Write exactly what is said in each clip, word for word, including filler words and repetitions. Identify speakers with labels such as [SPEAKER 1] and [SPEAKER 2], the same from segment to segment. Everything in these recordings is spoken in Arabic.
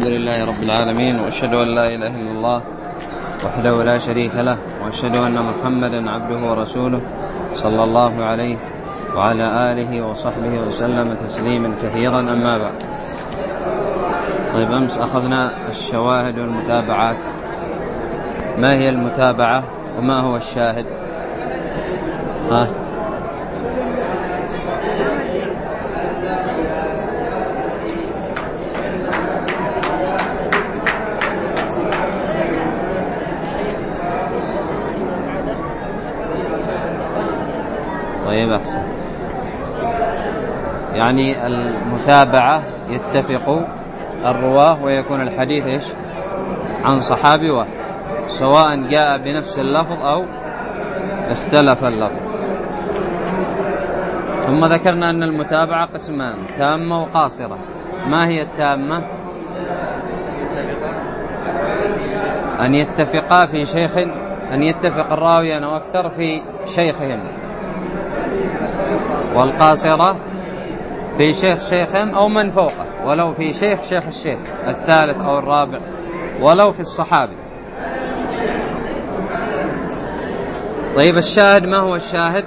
[SPEAKER 1] لله رب العالمين، وأشهد أن لا إله إلا الله وحده لا شريك له، وأشهد أن محمدا عبده ورسوله صلى الله عليه وعلى آله وصحبه وسلم تسليما كثيرا. أما بعد، طيب أمس أخذنا الشواهد والمتابعات. ما هي المتابعة وما هو الشاهد؟ ها؟ طيب أحسن. يعني المتابعة يتفق الرواه ويكون الحديث إيش؟ عن صحابي واحد، سواء جاء بنفس اللفظ أو اختلف اللفظ. ثم ذكرنا أن المتابعة قسمان: تامة وقاصرة. ما هي التامة؟ أن يتفقا في شيخ، أن يتفق الراويان أو أكثر في شيخهم. والقاصرة في شيخ شيخهم أو من فوقه، ولو في شيخ شيخ الشيخ الثالث أو الرابع، ولو في الصحابي. طيب الشاهد، ما هو الشاهد؟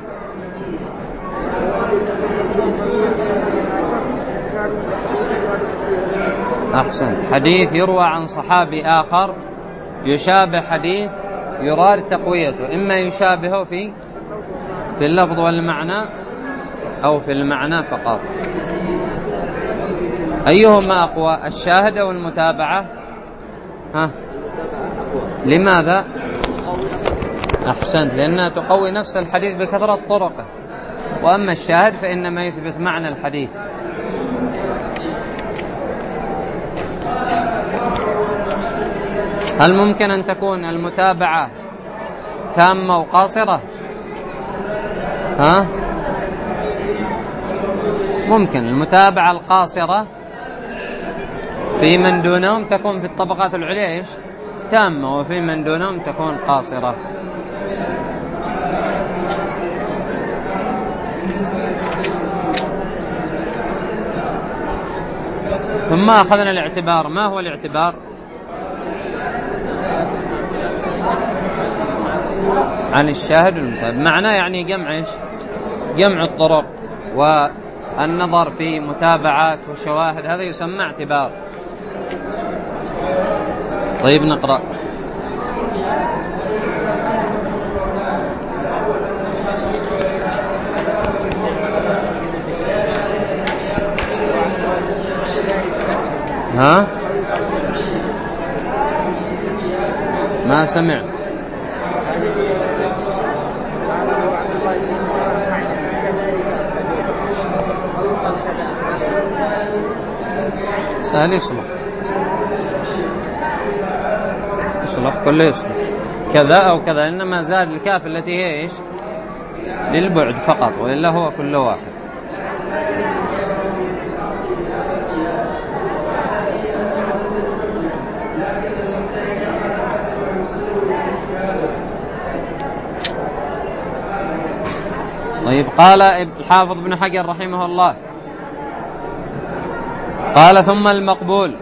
[SPEAKER 1] أحسن. حديث يروى عن صحابي آخر يشابه حديث يراد تقويته، إما يشابهه في في اللفظ والمعنى أو في المعنى فقط. أيهما أقوى، الشاهد أو المتابعة؟ ها؟ لماذا؟ أحسنت، لأنها تقوي نفس الحديث بكثرة طرقه. وأما الشاهد فإنما يثبت معنى الحديث. هل ممكن أن تكون المتابعة تامة وقاصرة؟ ها؟ ممكن. المتابعة القاصرة في من دونهم تكون في الطبقات العليا إيش؟ تامة، وفي من دونهم تكون قاصرة. ثم أخذنا الاعتبار. ما هو الاعتبار؟ عن الشاهد والمتابع. معناه يعني جمع إيش؟ جمع الطرق والنظر في متابعات وشواهد، هذا يسمى اعتبار. طيب نقرأ. ها؟ ما سمع. سهل يصلح، يصلح كله يصلح كذا أو كذا، إنما زاد الكاف التي هي إيش؟ للبعد فقط، وإلا هو كله واحد. طيب قال الحافظ ابن حجر رحمه الله، قال: ثم المقبول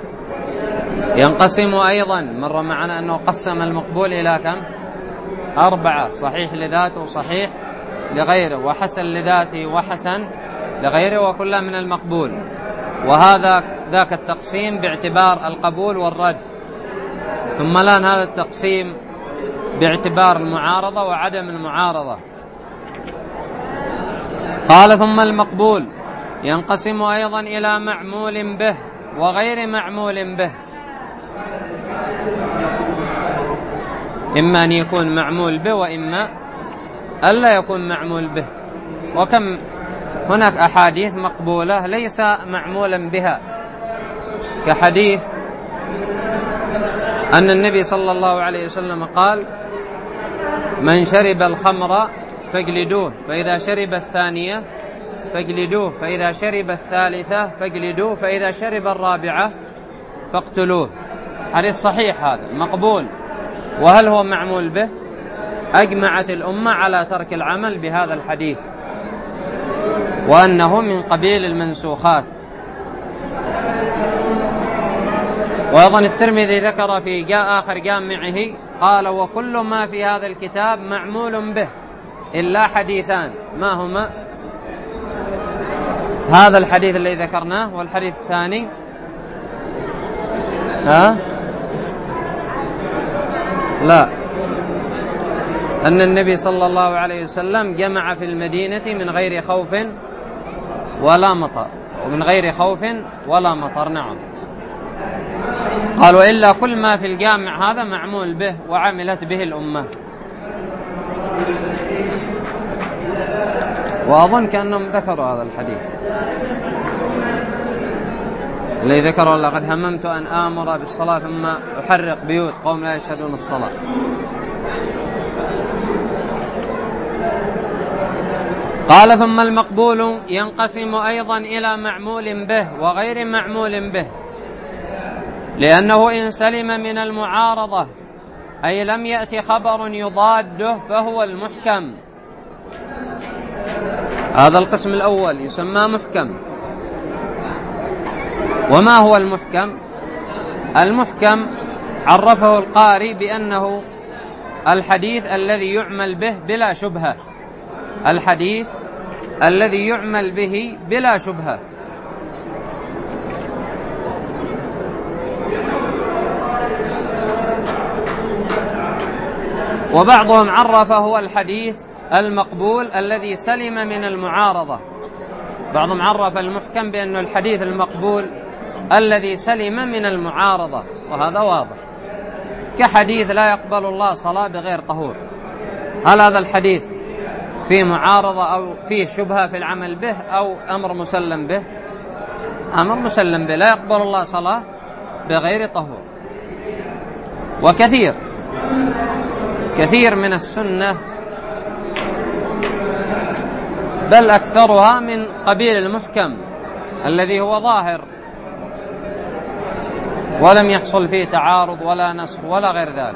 [SPEAKER 1] ينقسم أيضا. مر معنا أنه قسم المقبول إلى كم؟ أربعة: صحيح لذاته وصحيح لغيره، وحسن لذاته وحسن لغيره، وكلها من المقبول. وهذا ذاك التقسيم باعتبار القبول والرد. ثم الآن هذا التقسيم باعتبار المعارضة وعدم المعارضة. قال: ثم المقبول ينقسم أيضا إلى معمول به وغير معمول به. إما أن يكون معمول به، وإما ألا يكون معمول به. وكم هناك أحاديث مقبولة ليس معمولا بها، كحديث أن النبي صلى الله عليه وسلم قال: من شرب الخمر فاجلدوه، فإذا شرب الثانية فاجلدوه، فإذا شرب الثالثة فاجلدوه، فإذا شرب الرابعة فاقتلوه. حديث صحيح، هذا مقبول. وهل هو معمول به؟ أجمعت الأمة على ترك العمل بهذا الحديث، وأنه من قبيل المنسوخات. وأيضا الترمذي ذكر في جاء آخر جامعه قال: وكل ما في هذا الكتاب معمول به إلا حديثان، ما هما؟ هذا الحديث الذي ذكرناه، والحديث الثاني ها؟ لا، أن النبي صلى الله عليه وسلم جمع في المدينة من غير خوف ولا مطر، ومن غير خوف ولا مطر. نعم. قال: وإلا كل ما في الجامع هذا معمول به وعملت به الأمة. وأظن كأنهم ذكروا هذا الحديث الذي ذكره: لقد هممت أن آمر بالصلاة ثم أحرق بيوت قوم لا يشهدون الصلاة. قال: ثم المقبول ينقسم أيضا إلى معمول به وغير معمول به، لأنه إن سلم من المعارضة أي لم يأتي خبر يضاده فهو المحكم. هذا القسم الأول يسمى محكم. وما هو المحكم؟ المحكم عرفه القاري بأنه الحديث الذي يعمل به بلا شبهة، الحديث الذي يعمل به بلا شبهة. وبعضهم عرفه الحديث المقبول الذي سلم من المعارضة. بعضهم عرف المحكم بأنه الحديث المقبول الذي سلم من المعارضة، وهذا واضح، كحديث لا يقبل الله صلاة بغير طهور. هل هذا الحديث فيه معارضة أو فيه شبهة في العمل به أو أمر مسلم به؟ أمر مسلم به، لا يقبل الله صلاة بغير طهور. وكثير كثير من السنة بل أكثرها من قبيل المحكم الذي هو ظاهر ولم يحصل فيه تعارض ولا نسخ ولا غير ذلك.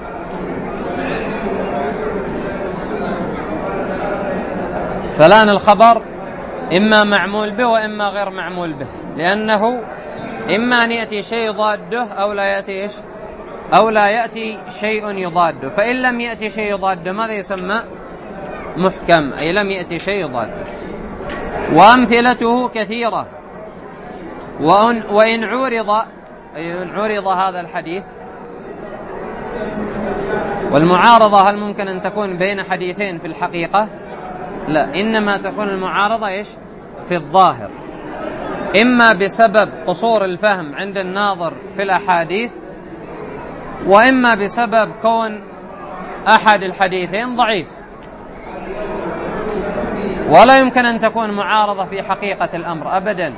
[SPEAKER 1] فلان الخبر إما معمول به وإما غير معمول به، لأنه إما أن يأتي شيء يضاده أو لا يأتي إيش؟ أو لا يأتي شيء يضاده. فإن لم يأتي شيء يضاده ماذا يسمى؟ محكم، أي لم يأتي شيء يضاده. وأمثلته كثيرة. وإن, وإن عورض أي إن عورض هذا الحديث، والمعارضة هل ممكن أن تكون بين حديثين في الحقيقة؟ لا، إنما تكون المعارضة إيش؟ في الظاهر، إما بسبب قصور الفهم عند الناظر في الأحاديث، وإما بسبب كون أحد الحديثين ضعيف. ولا يمكن أن تكون معارضة في حقيقة الأمر أبدا.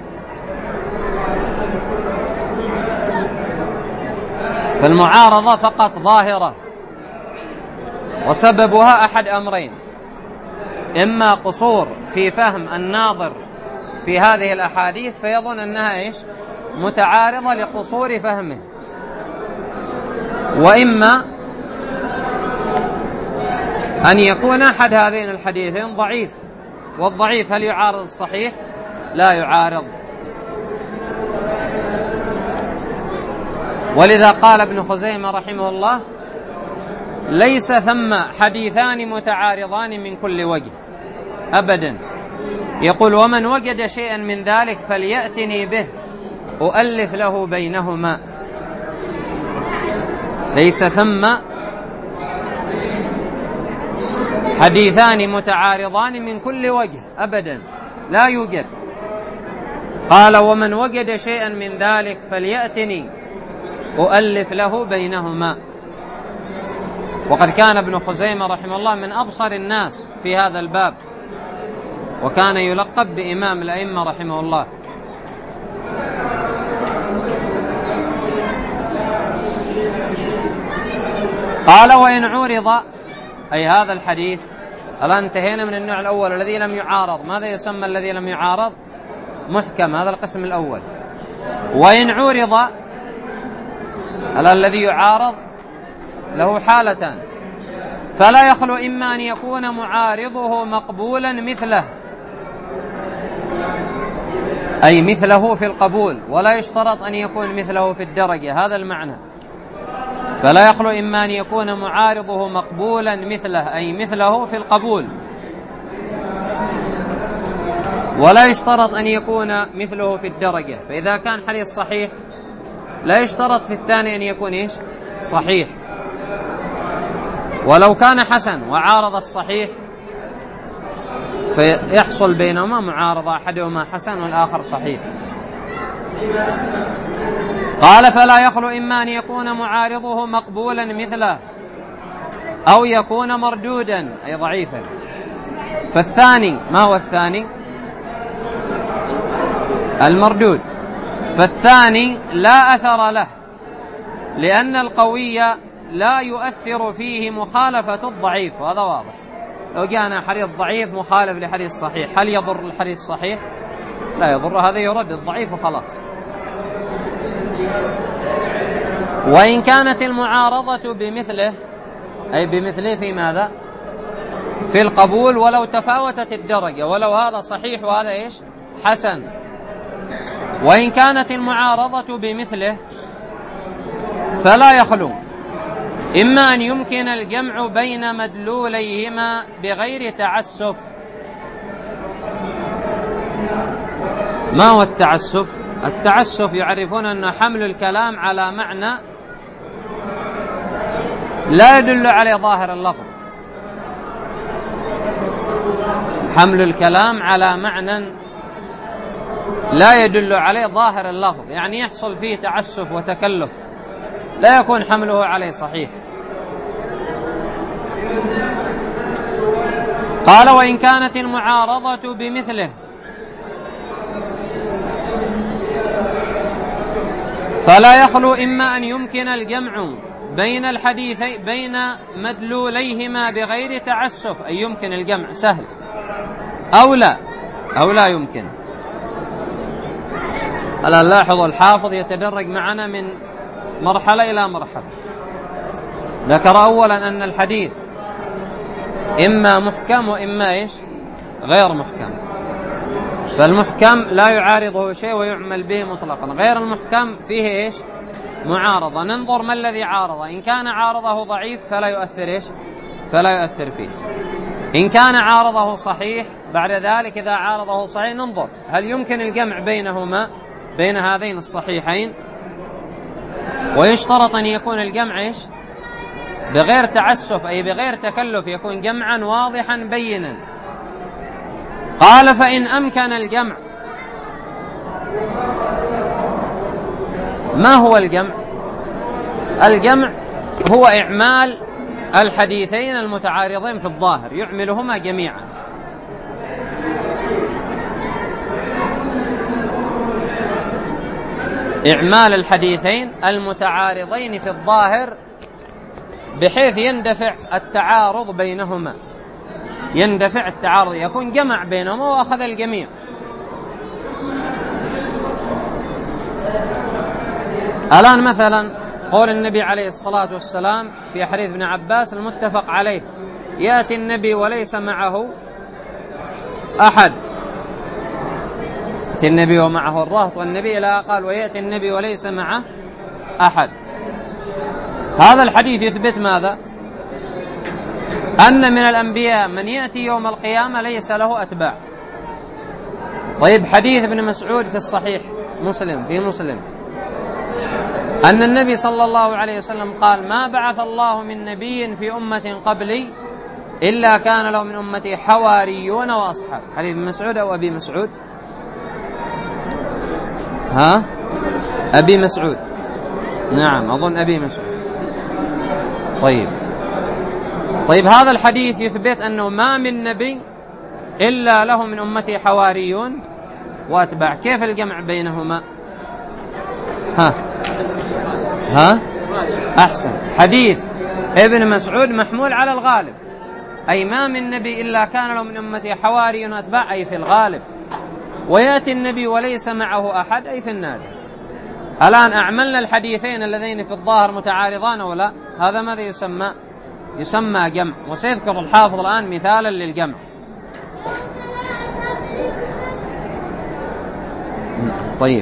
[SPEAKER 1] فالمعارضة فقط ظاهرة، وسببها أحد أمرين: إما قصور في فهم الناظر في هذه الأحاديث فيظن أنها إيش؟ متعارضة لقصور فهمه، وإما أن يكون أحد هذين الحديثين ضعيف، والضعيف هل يعارض الصحيح؟ لا يعارض. ولذا قال ابن خزيمة رحمه الله: ليس ثم حديثان متعارضان من كل وجه أبدا. يقول: ومن وجد شيئا من ذلك فليأتني به أؤلف له بينهما. ليس ثم حديثان متعارضان من كل وجه أبدا، لا يوجد. قال: ومن وجد شيئا من ذلك فليأتني أؤلف له بينهما. وقد كان ابن خزيمة رحمه الله من أبصر الناس في هذا الباب، وكان يلقب بإمام الأئمة رحمه الله. قال: وإن عورض، أي هذا الحديث. الآن انتهينا من النوع الأول الذي لم يعارض. ماذا يسمى الذي لم يعارض؟ محكم، هذا القسم الأول. وإن عورض، الذي يعارض له حالتان: فلا يخلو إما أن يكون معارضه مقبولا مثله، أي مثله في القبول، ولا يشترط أن يكون مثله في الدرجة، هذا المعنى. فلا يخلو إما أن يكون معارضه مقبولا مثله أي مثله في القبول، ولا يشترط أن يكون مثله في الدرجة. فإذا كان حديث صحيح لا يشترط في الثاني أن يكون إيش؟ صحيح. ولو كان حسن وعارض الصحيح فيحصل بينهما معارضة، أحدهما حسن والآخر صحيح. قال فلا يخلو إما أن يكون معارضه مقبولا مثله أو يكون مردودا أي ضعيفا. فالثاني ما هو الثاني؟ المردود. فالثاني لا أثر له، لأن القوي لا يؤثر فيه مخالفة الضعيف، وهذا واضح. لو جاءنا حديث ضعيف مخالف لحديث صحيح هل يضر الحديث الصحيح؟ لا يضر، هذا يرد الضعيف وخلاص. وإن كانت المعارضة بمثله أي بمثله في ماذا؟ في القبول، ولو تفاوتت الدرجة، ولو هذا صحيح وهذا إيش؟ حسن. وإن كانت المعارضة بمثله فلا يخلو إما أن يمكن الجمع بين مدلوليهما بغير تعسف. ما هو التعسف؟ التعسف يعرفون أن حمل الكلام على معنى لا يدل عليه ظاهر اللفظ، حمل الكلام على معنى لا يدل عليه ظاهر اللفظ، يعني يحصل فيه تعسف وتكلف، لا يكون حمله عليه صحيح. قال وإن كانت المعارضة بمثله فلا يخلو إما أن يمكن الجمع بين الحديثين بين مدلوليهما بغير تعسف، أي يمكن الجمع سهل، أو لا أو لا يمكن. ألا نلاحظ الحافظ يتدرج معنا من مرحلة إلى مرحلة. ذكر أولا أن الحديث إما محكم وإما إيش؟ غير محكم. فالمحكم لا يعارضه شيء ويعمل به مطلقا، غير المحكم فيه إيش؟ معارضة، ننظر ما الذي عارضه. إن كان عارضه ضعيف فلا يؤثر إيش؟ فلا يؤثر فيه. إن كان عارضه صحيح بعد ذلك إذا عارضه صحيح ننظر هل يمكن الجمع بينهما بين هذين الصحيحين. ويشترط أن يكون الجمع إيش؟ بغير تعسف أي بغير تكلف، يكون جمعا واضحا بينا. قال فإن أمكن الجمع. ما هو الجمع؟ الجمع هو إعمال الحديثين المتعارضين في الظاهر، يعملهما جميعا. إعمال الحديثين المتعارضين في الظاهر بحيث يندفع التعارض بينهما، يندفع التعارض، يكون جمع بينهما وأخذ الجميع. الآن مثلا قول النبي عليه الصلاة والسلام في حديث ابن عباس المتفق عليه: يأتي النبي وليس معه أحد، يأتي النبي ومعه الرهط، والنبي لا قال ويأتي النبي وليس معه أحد. هذا الحديث يثبت ماذا؟ أن من الأنبياء من يأتي يوم القيامة ليس له أتباع. طيب حديث ابن مسعود في الصحيح مسلم في مسلم أن النبي صلى الله عليه وسلم قال: ما بعث الله من نبي في أمة قبلي إلا كان له من أمتي حواريون وأصحاب. حديث ابن مسعود أو أبي مسعود؟ ها؟ أبي مسعود، نعم أظن أبي مسعود. طيب طيب هذا الحديث يثبت أنه ما من نبي إلا له من أمتي حواريون وأتباع. كيف الجمع بينهما؟ ها ها أحسن. حديث ابن مسعود محمول على الغالب، أي ما من نبي إلا كان له من أمتي حواريون وأتباع، أي في الغالب. ويأتي النبي وليس معه أحد، أي في النادر. الآن أعملنا الحديثين اللذين في الظاهر متعارضان ولا؟ هذا ماذا يسمى؟ يسمى جمع. وسيذكر الحافظ الآن مثالا للجمع. طيب.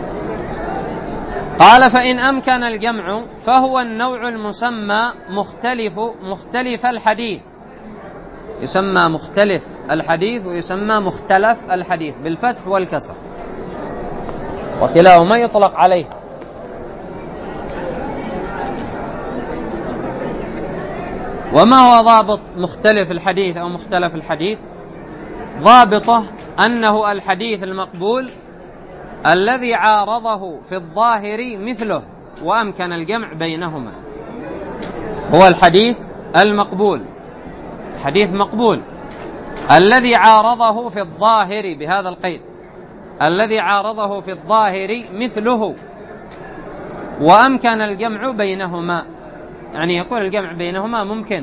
[SPEAKER 1] قال فإن أمكن الجمع فهو النوع المسمى مختلف مختلف الحديث، يسمى مختلف الحديث ويسمى مختلف الحديث بالفتح والكسر، وكلاهما يطلق عليه. وما هو ضابط مختلف الحديث أو مختلف الحديث؟ ضابطه أنه الحديث المقبول الذي عارضه في الظاهر مثله وأمكن الجمع بينهما. هو الحديث المقبول، حديث مقبول الذي عارضه في الظاهر، بهذا القيد، الذي عارضه في الظاهر مثله وأمكن الجمع بينهما، يعني يكون الجمع بينهما ممكن.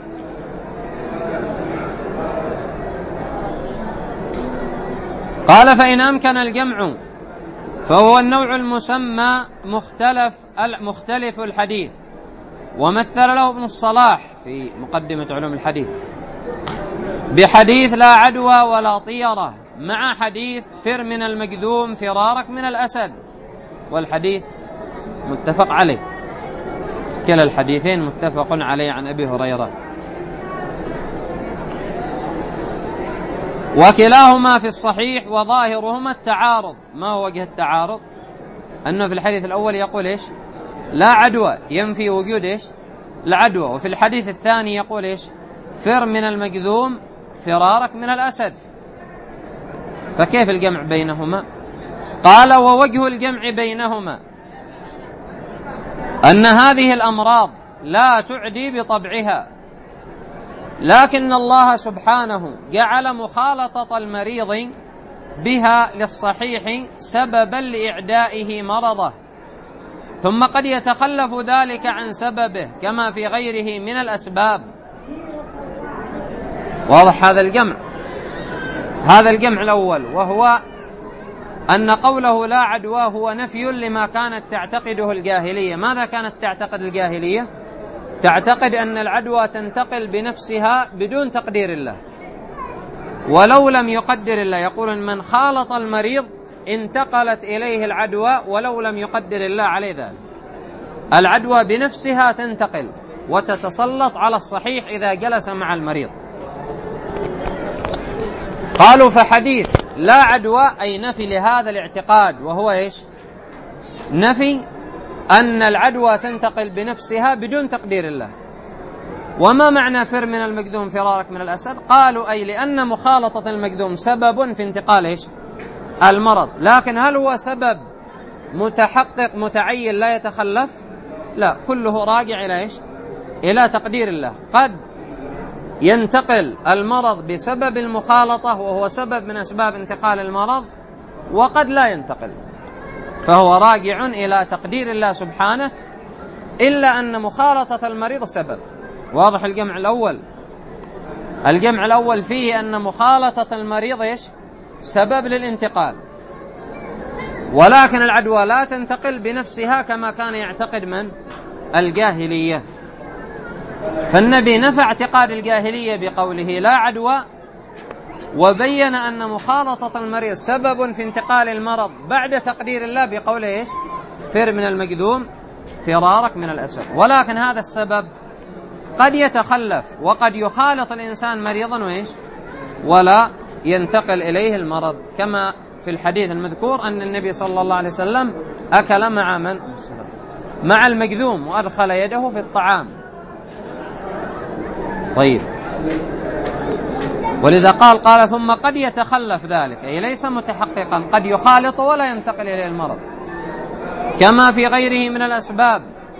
[SPEAKER 1] قال فإن أمكن الجمع فهو النوع المسمى مختلف مختلف الحديث. ومثل له ابن الصلاح في مقدمة علوم الحديث بحديث لا عدوى ولا طيرة مع حديث فر من المجذوم فرارك من الأسد، والحديث متفق عليه، كلا الحديثين متفق عليه عن أبي هريرة، وكلاهما في الصحيح وظاهرهما التعارض. ما هو وجه التعارض؟ أنه في الحديث الأول يقول إيش؟ لا عدوى، ينفي وجود إيش؟ العدوى. وفي الحديث الثاني يقول إيش؟ فر من المجذوم فرارك من الأسد. فكيف الجمع بينهما؟ قال ووجه الجمع بينهما أن هذه الأمراض لا تعدي بطبعها، لكن الله سبحانه جعل مخالطة المريض بها للصحيح سببا لإعدائه مرضه، ثم قد يتخلف ذلك عن سببه كما في غيره من الأسباب. واضح هذا الجمع؟ هذا الجمع الأول، وهو أن قوله لا عدوى هو نفي لما كانت تعتقده الجاهلية. ماذا كانت تعتقد الجاهلية؟ تعتقد أن العدوى تنتقل بنفسها بدون تقدير الله، ولو لم يقدر الله. يقول من خالط المريض انتقلت إليه العدوى ولو لم يقدر الله عليه ذلك. العدوى بنفسها تنتقل وتتسلط على الصحيح إذا جلس مع المريض. قالوا فحديث لا عدوى أي نفي لهذا الاعتقاد، وهو إيش؟ نفي أن العدوى تنتقل بنفسها بدون تقدير الله. وما معنى فر من المجذوم فرارك من الأسد؟ قالوا أي لأن مخالطة المجذوم سبب في انتقال إيش؟ المرض، لكن هل هو سبب متحقق متعين لا يتخلف؟ لا، كله راجع إلى إيش؟ إلى تقدير الله. قد ينتقل المرض بسبب المخالطة وهو سبب من أسباب انتقال المرض، وقد لا ينتقل، فهو راجع إلى تقدير الله سبحانه، إلا أن مخالطة المريض سبب. واضح الجمع الأول؟ الجمع الأول فيه أن مخالطة المريض إيش؟ سبب للانتقال، ولكن العدوى لا تنتقل بنفسها كما كان يعتقد من؟ الجاهلية. فالنبي نفى اعتقاد الجاهلية بقوله لا عدوى، وبين أن مخالطة المريض سبب في انتقال المرض بعد تقدير الله بقوله إيش؟ فر من المجذوم فرارك من الأسد. ولكن هذا السبب قد يتخلف وقد يخالط الإنسان مريضا وإيش؟ ولا ينتقل إليه المرض، كما في الحديث المذكور أن النبي صلى الله عليه وسلم أكل مع من؟ مع المجذوم وأدخل يده في الطعام. طيب، ولذا قال قال ثم قد يتخلف ذلك، أي ليس متحققا، قد يخالط ولا ينتقل إليه المرض كما في غيره من الأسباب.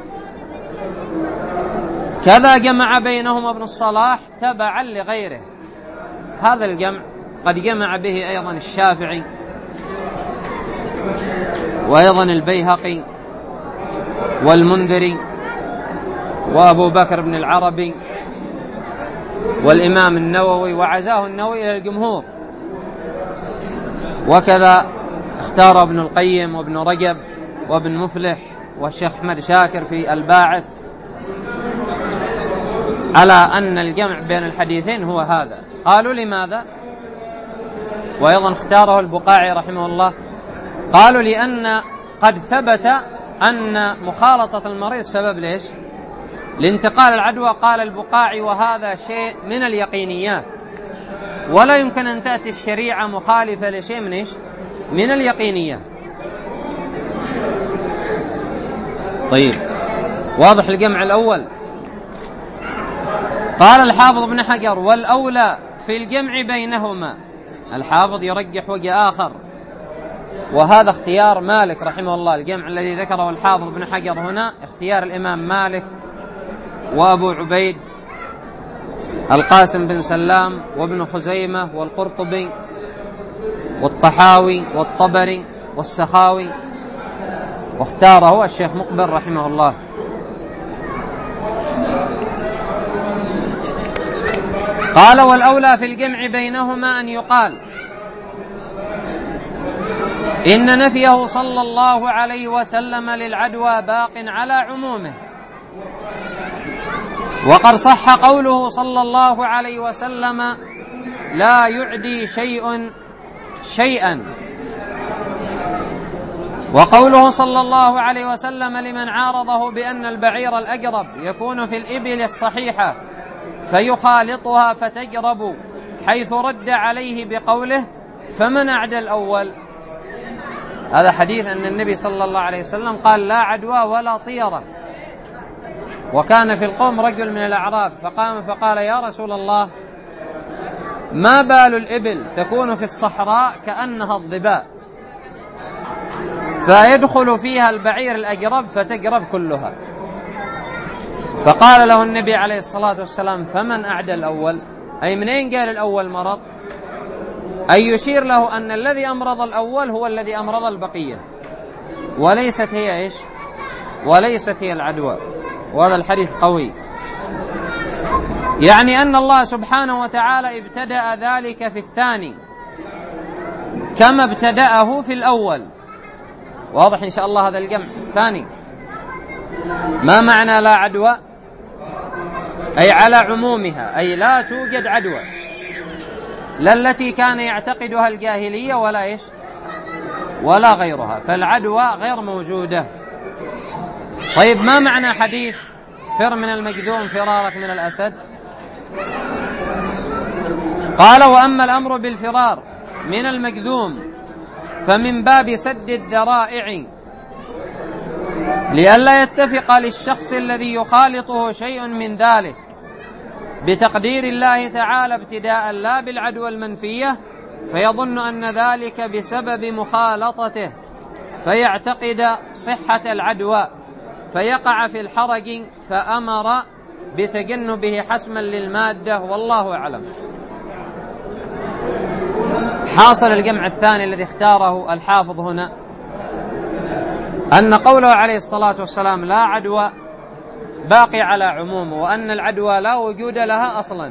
[SPEAKER 1] كذا جمع بينهما ابن الصلاح تبعا لغيره. هذا الجمع قد جمع به أيضا الشافعي وأيضا البيهقي والمنذري وأبو بكر بن العربي والإمام النووي، وعزاه النووي إلى الجمهور. وكذا اختار ابن القيم وابن رجب وابن مفلح والشيخ أحمد شاكر في الباعث على أن الجمع بين الحديثين هو هذا. قالوا لماذا؟ وأيضا اختاره البقاعي رحمه الله قالوا لأن قد ثبت أن مخالطة المريض سبب ليش؟ لانتقال العدوى. قال البقاعي وهذا شيء من اليقينيات، ولا يمكن أن تأتي الشريعة مخالفة لشيء من إيش؟ من اليقينيات. طيب واضح الجمع الأول. قال الحافظ ابن حجر والأولى في الجمع بينهما. الحافظ يرجح وجه آخر، وهذا اختيار مالك رحمه الله. الجمع الذي ذكره الحافظ ابن حجر هنا اختيار الإمام مالك وأبو عبيد القاسم بن سلام وابن خزيمة والقرطبي والطحاوي والطبري والسخاوي، واختاره الشيخ مقبل رحمه الله. قال والأولى في الجمع بينهما أن يقال إن نفيه صلى الله عليه وسلم للعدوى باق على عمومه، وقد صح قوله صلى الله عليه وسلم لا يعدي شيء شيئا، وقوله صلى الله عليه وسلم لمن عارضه بأن البعير الأجرب يكون في الإبل الصحيحة فيخالطها فتجرب، حيث رد عليه بقوله فمن أعدى الأول. هذا حديث أن النبي صلى الله عليه وسلم قال لا عدوى ولا طيرة. وكان في القوم رجل من الأعراب فقام فقال يا رسول الله ما بال الإبل تكون في الصحراء كأنها الظباء فيدخل فيها البعير الأجرب فتجرب كلها. فقال له النبي عليه الصلاة والسلام فمن أعدى الأول، أي منين قال الأول مرض؟ أي يشير له أن الذي أمرض الأول هو الذي أمرض البقية، وليست هي إيش؟ وليست هي العدوى. وهذا الحديث قوي، يعني أن الله سبحانه وتعالى ابتدأ ذلك في الثاني كما ابتدأه في الأول. واضح إن شاء الله هذا الجمع الثاني. ما معنى لا عدوى؟ أي على عمومها، أي لا توجد عدوى، لا التي كان يعتقدها الجاهلية ولا إيش ولا غيرها، فالعدوى غير موجودة. طيب ما معنى حديث فر من المجذوم فرارك من الأسد؟ قال وأما الأمر بالفرار من المجذوم فمن باب سد الذرائع لئلا يتفق للشخص الذي يخالطه شيء من ذلك بتقدير الله تعالى ابتداء لا بالعدوى المنفية، فيظن أن ذلك بسبب مخالطته فيعتقد صحة العدوى فيقع في الحرج، فأمر بتجنبه حسما للمادة، والله أعلم. حاصل الجمع الثاني الذي اختاره الحافظ هنا أن قوله عليه الصلاة والسلام لا عدوى باقي على عمومه، وأن العدوى لا وجود لها أصلا.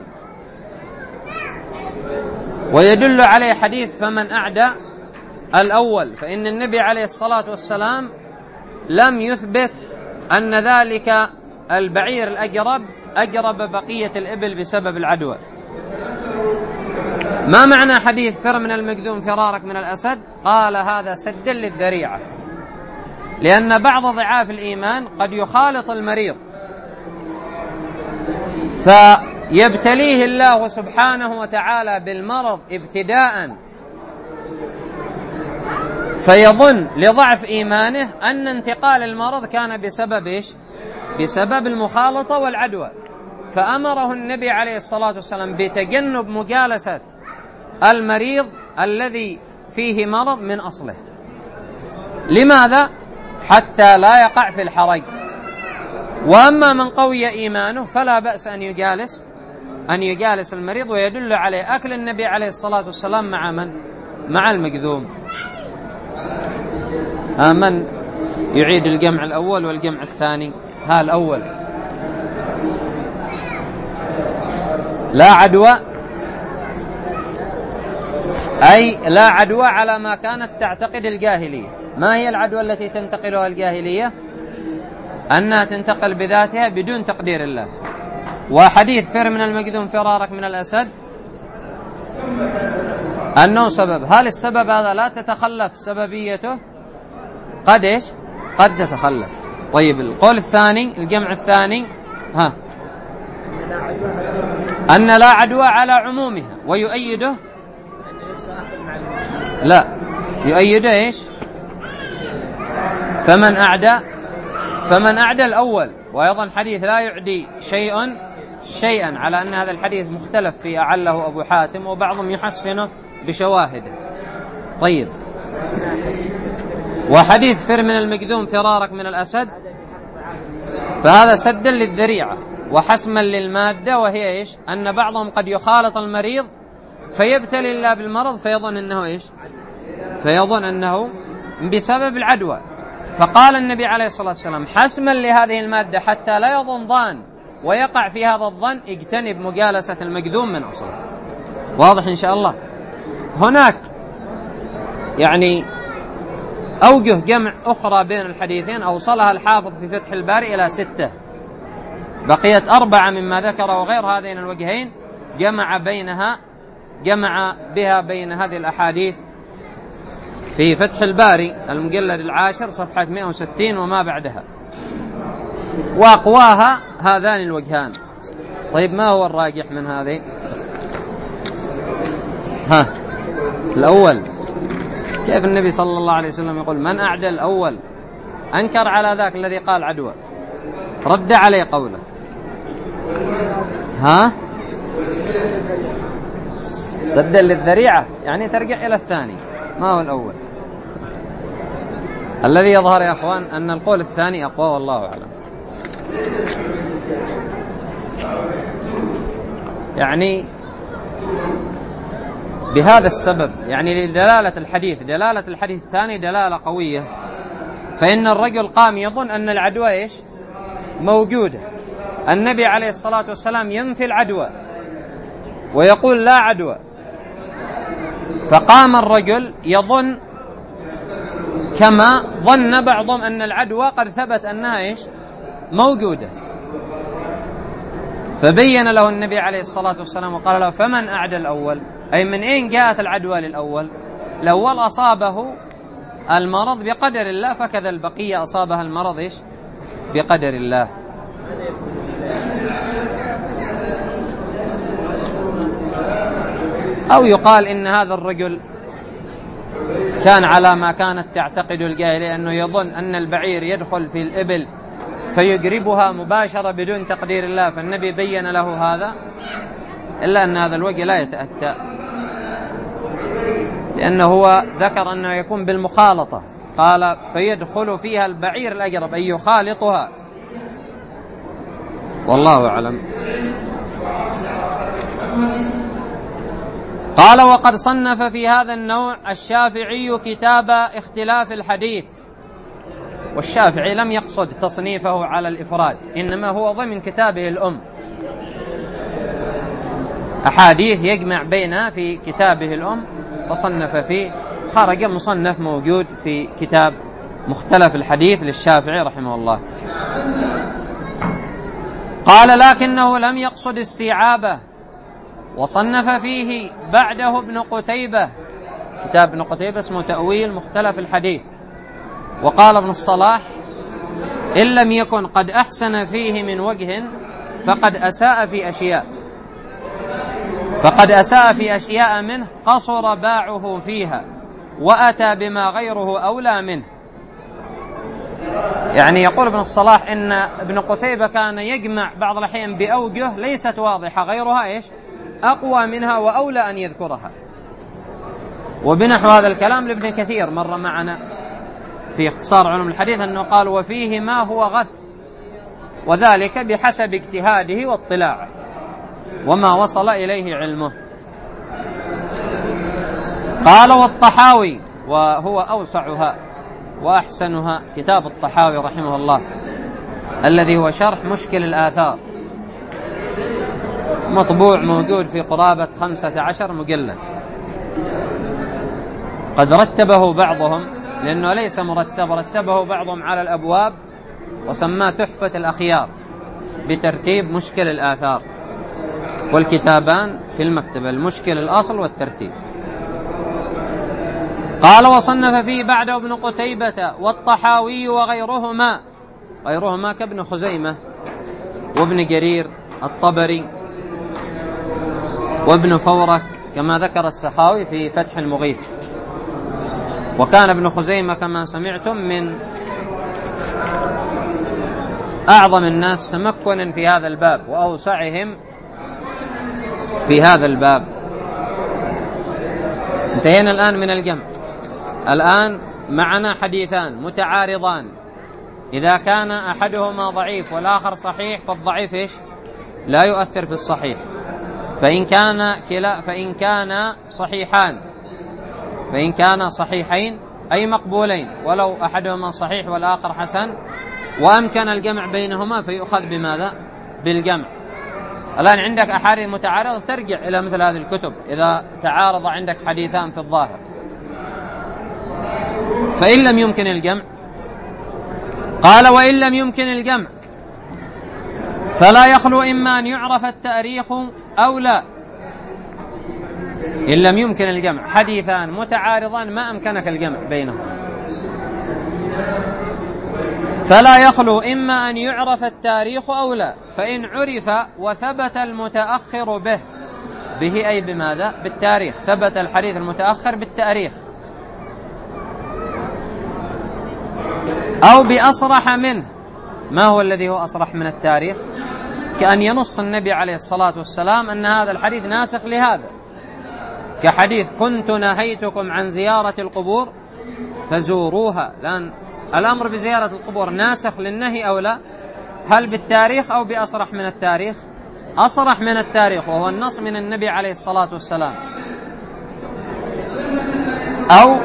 [SPEAKER 1] ويدل عليه حديث فمن أعدى الأول، فإن النبي عليه الصلاة والسلام لم يثبت أن ذلك البعير الأجرب أجرب بقية الإبل بسبب العدوى. ما معنى حديث فر من المجذوم فرارك من الأسد؟ قال هذا سد للذريعة، لأن بعض ضعاف الإيمان قد يخالط المريض فيبتليه الله سبحانه وتعالى بالمرض ابتداء، فيظن لضعف إيمانه أن انتقال المرض كان بسبب إيش؟ بسبب المخالطة والعدوى، فأمره النبي عليه الصلاة والسلام بتجنب مجالسة المريض الذي فيه مرض من أصله. لماذا؟ حتى لا يقع في الحرج. وأما من قوي إيمانه فلا بأس أن يجالس أن يجالس المريض، ويدل عليه أكل النبي عليه الصلاة والسلام مع من؟ مع المجذوم. من يعيد الجمع الأول والجمع الثاني؟ ها الأول لا عدوى، أي لا عدوى على ما كانت تعتقد الجاهلية. ما هي العدوى التي تنتقلها الجاهلية؟ أنها تنتقل بذاتها بدون تقدير الله. وحديث فر من المجذوم فرارك من الأسد أنه سبب. هل السبب هذا لا تتخلف سببيته؟ قد إيش؟ قد تتخلف. طيب القول الثاني، الجمع الثاني، ها، أن لا عدوى على عمومها، ويؤيده لا يؤيده إيش؟ فمن أعدى فمن أعدى الأول. وأيضا حديث لا يعدي شيء شيئا، على أن هذا الحديث مختلف في أعله أبو حاتم، وبعضهم يحسنه بشواهده. طيب، وحديث فر من المقدوم فرارك من الأسد، فهذا سدا للذريعة وحسما للمادة، وهي إيش؟ أن بعضهم قد يخالط المريض فيبتلي الله بالمرض فيظن أنه إيش؟ فيظن أنه بسبب العدوى. فقال النبي عليه الصلاة والسلام حسما لهذه المادة حتى لا يظن ظان ويقع في هذا الظن، اجتنب مجالسة المقدوم من أصله. واضح إن شاء الله؟ هناك يعني أوجه جمع أخرى بين الحديثين أوصلها الحافظ في فتح الباري إلى ستة، بقيت أربعة مما ذكر، وغير هذين الوجهين جمع بينها جمع بها بين هذه الأحاديث في فتح الباري المجلد العاشر صفحة مئة وستين وما بعدها، وأقواها هذان الوجهان. طيب، ما هو الراجح من هذه؟ ها، الأول، كيف النبي صلى الله عليه وسلم يقول من أعدى الأول؟ أنكر على ذاك الذي قال عدوى، رد عليه قوله. ها، سدا للذريعة، يعني ترجع إلى الثاني. ما هو الأول؟ الذي يظهر يا أخوان أن القول الثاني أقوى، والله أعلم. يعني بهذا السبب، يعني لدلالة الحديث دلالة الحديث الثاني دلالة قوية، فإن الرجل قام يظن أن العدوى إيش؟ موجودة. النبي عليه الصلاة والسلام ينفي العدوى ويقول لا عدوى، فقام الرجل يظن كما ظن بعضهم أن العدوى قد ثبت أنها إيش؟ موجودة. فبين له النبي عليه الصلاة والسلام وقال له فمن أعدى الأول؟ أي من أين جاءت العدوى للأول؟ الأول أصابه المرض بقدر الله، فكذا البقية أصابها المرض إيش؟ بقدر الله. أو يقال إن هذا الرجل كان على ما كانت تعتقد الجاهلية، أنه يظن أن البعير يدخل في الإبل فيقربها مباشرة بدون تقدير الله، فالنبي بين له هذا، إلا أن هذا الوجه لا يتأتى، لأنه هو ذكر أنه يكون بالمخالطة، قال فيدخل فيها البعير الأقرب، أي يخالطها، والله أعلم. قال وقد صنف في هذا النوع الشافعي كتاب اختلاف الحديث، والشافعي لم يقصد تصنيفه على الإفراد، إنما هو ضمن كتابه الأم أحاديث يجمع بينها في كتابه الأم، وصنف فيه، خرج مصنف موجود في كتاب مختلف الحديث للشافعي رحمه الله. قال لكنه لم يقصد استيعابه، وصنف فيه بعده ابن قتيبة، كتاب ابن قتيبة اسمه تأويل مختلف الحديث. وقال ابن الصلاح إن لم يكن قد أحسن فيه من وجه فقد أساء في أشياء فقد أساء في أشياء منه قصر باعه فيها وأتى بما غيره أولى منه. يعني يقول ابن الصلاح إن ابن قتيبة كان يجمع بعض الأحيان بأوجه ليست واضحة، غيرها إيش؟ أقوى منها وأولى أن يذكرها. وبنحو هذا الكلام لابن كثير مر معنا في اختصار علوم الحديث أنه قال وفيه ما هو غث، وذلك بحسب اجتهاده واطلاعه وما وصل إليه علمه. قال والطحاوي، وهو أوسعها وأحسنها كتاب الطحاوي رحمه الله الذي هو شرح مشكل الآثار، مطبوع موجود في قرابة خمسة عشر مجلد، قد رتبه بعضهم لأنه ليس مرتب، رتبه بعضهم على الأبواب وسماه تحفة الأخيار بترتيب مشكل الآثار، والكتابان في المكتبة، المشكل الأصل والترتيب. قال وصنف فيه بعد ابن قتيبة والطحاوي وغيرهما، غيرهما كابن خزيمة وابن جرير الطبري وابن فورك كما ذكر السخاوي في فتح المغيث. وكان ابن خزيمة كما سمعتم من أعظم الناس تمكنا في هذا الباب وأوسعهم في هذا الباب. انتهينا الآن من الجمع. الآن معنا حديثان متعارضان، إذا كان أحدهما ضعيف والآخر صحيح فالضعيف إيش؟ لا يؤثر في الصحيح. فإن كان كلا فإن كان صحيحان فإن كان صحيحين أي مقبولين ولو أحدهما صحيح والآخر حسن وأمكن الجمع بينهما فيؤخذ بماذا؟ بالجمع. الآن عندك أحاديث متعارضة ترجع إلى مثل هذه الكتب إذا تعارض عندك حديثان في الظاهر. فإن لم يمكن الجمع، قال وإن لم يمكن الجمع فلا يخلو إما أن يعرف التاريخ أو لا. إن لم يمكن الجمع، حديثان متعارضان ما أمكنك الجمع بينهما، فلا يخلو إما أن يعرف التاريخ أو لا. فإن عرف وثبت المتأخر به، به أي بماذا؟ بالتاريخ، ثبت الحديث المتأخر بالتاريخ، أو بأصرح منه. ما هو الذي هو أصرح من التاريخ؟ كأن ينص النبي عليه الصلاة والسلام أن هذا الحديث ناسخ لهذا، كحديث كنت نهيتكم عن زيارة القبور فزوروها. لأن الأمر بزيارة القبور ناسخ للنهي أو لا؟ هل بالتاريخ أو بأصرح من التاريخ؟ أصرح من التاريخ، وهو النص من النبي عليه الصلاة والسلام، أو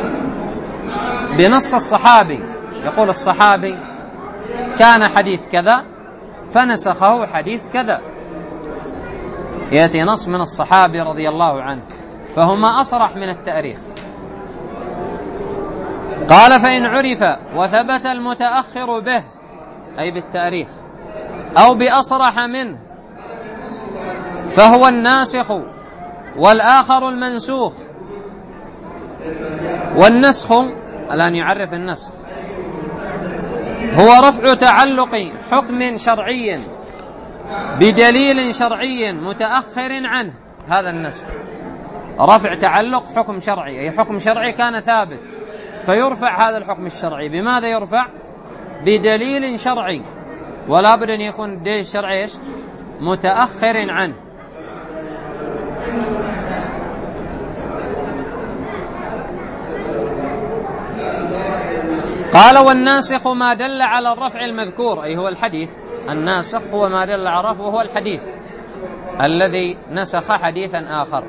[SPEAKER 1] بنص الصحابي، يقول الصحابي كان حديث كذا فنسخه حديث كذا، يأتي نص من الصحابي رضي الله عنه، فهما أصرح من التاريخ. قال فإن عرف وثبت المتأخر به أي بالتاريخ أو بأصرح منه فهو الناسخ والآخر المنسوخ. والنسخ الآن يعرف النسخ هو رفع تعلق حكم شرعي بدليل شرعي متأخر عنه. هذا النسخ، رفع تعلق حكم شرعي، أي حكم شرعي كان ثابت فيرفع هذا الحكم الشرعي. بماذا يرفع؟ بدليل شرعي، ولا بد أن يكون الدليل الشرعي متأخر عنه. قال والناسخ ما دل على الرفع المذكور، أي هو الحديث. الناسخ هو ما دل على الرفع وهو الحديث الذي نسخ حديثا آخر.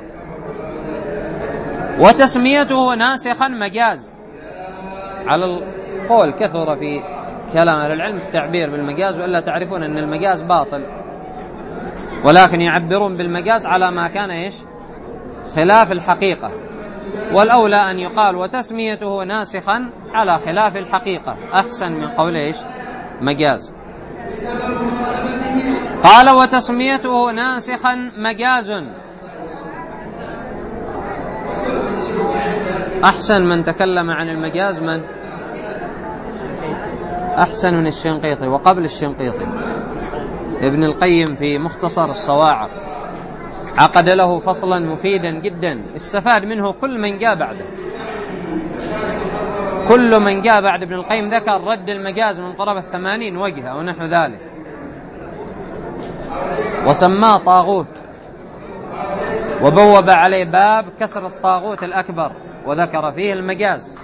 [SPEAKER 1] وتسميته ناسخا مجاز، على القول كثر في كلام أهل العلم التعبير بالمجاز، وإلا تعرفون أن المجاز باطل، ولكن يعبرون بالمجاز على ما كان إيش؟ خلاف الحقيقة. والأولى أن يقال وتسميته ناسخا على خلاف الحقيقة، أحسن من قول إيش؟ مجاز. قال وتسميته ناسخا مجاز، أحسن من تكلم عن المجاز من؟ أحسن من الشنقيطي وقبل الشنقيطي ابن القيم في مختصر الصواعق، عقد له فصلا مفيدا جدا استفاد منه كل من جاء بعده. كل من جاء بعد ابن القيم ذكر رد المجاز من قرابة الثمانين وجه أو نحو ذلك، وسماه طاغوت، وبوب عليه باب كسر الطاغوت الأكبر، وذكر فيه المجاز.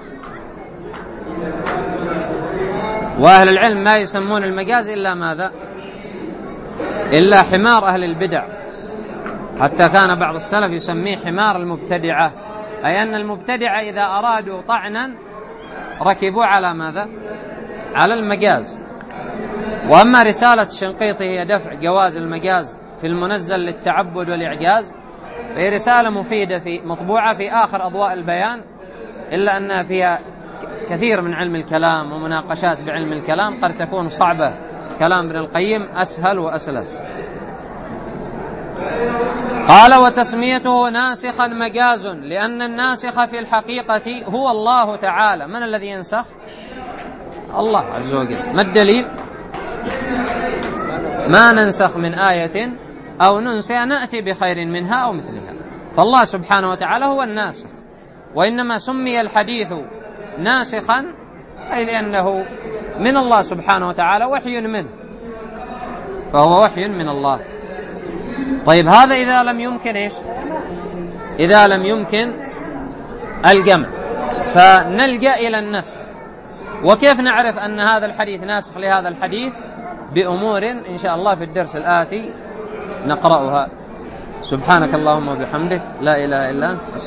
[SPEAKER 1] وأهل العلم ما يسمون المجاز إلا ماذا؟ إلا حمار أهل البدع، حتى كان بعض السلف يسميه حمار المبتدعة، أي أن المبتدعة إذا أرادوا طعنا ركبوا على ماذا؟ على المجاز. وأما رسالة الشنقيطي هي دفع جواز المجاز في المنزل للتعبد والإعجاز، فهي رسالة مفيدة في مطبوعة في آخر أضواء البيان، إلا أنها فيها كثير من علم الكلام ومناقشات بعلم الكلام قد تكون صعبة. كلام ابن القيم أسهل وأسلس. قال وتسميته ناسخا مجاز لأن الناسخ في الحقيقة هو الله تعالى. من الذي ينسخ؟ الله عز وجل. ما الدليل؟ ما ننسخ من آية أو ننسى نأتي بخير منها أو مثلها. فالله سبحانه وتعالى هو الناسخ، وإنما سمي الحديث ناسخا أي لأنه من الله سبحانه وتعالى، وحي منه، فهو وحي من الله. طيب هذا إذا لم يمكن إيش؟ إذا لم يمكن الجمع، فنلجأ إلى النسخ. وكيف نعرف أن هذا الحديث ناسخ لهذا الحديث؟ بأمور إن شاء الله في الدرس الآتي نقرأها. سبحانك اللهم وبحمدك، لا إله إلا أنت.